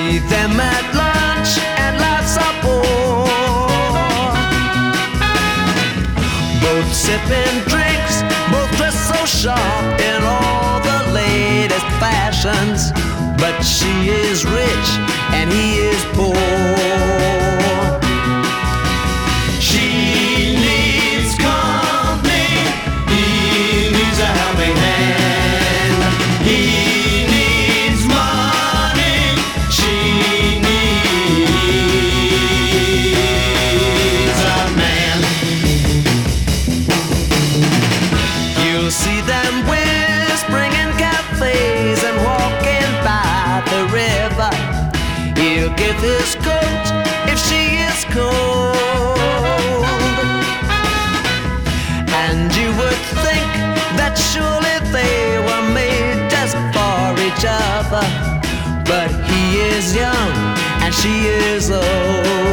meet them at lunch and life's a bore. Both sipping drinks, both dressed so sharp in all the latest fashions. But she is rich and he is poor. She needs company, he needs a helping hand. He needs money, she needs a man. You'll see them whispering in cafes and walking by the river. He'll give his coat if she is cold. And you would think that surely they were made just for each other. But he is young and she is old.